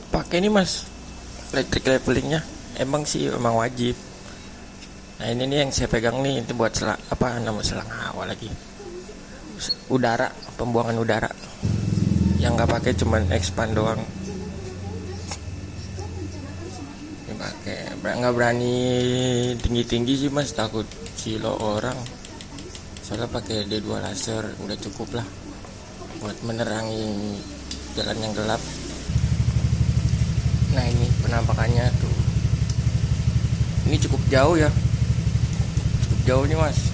pakai nih mas, electric levelingnya. Emang sih emang wajib. Nah ini nih yang saya pegang nih, itu buat selang hawa lagi, udara, pembuangan udara. Yang nggak pakai cuman expand doang. Ini pakai, nggak berani tinggi sih mas, takut kilo orang. Soalnya pakai D2 laser udah cukup lah buat menerangi jalan yang gelap. Nah ini penampakannya tuh, ini cukup jauh ya, cukup jauh nih mas.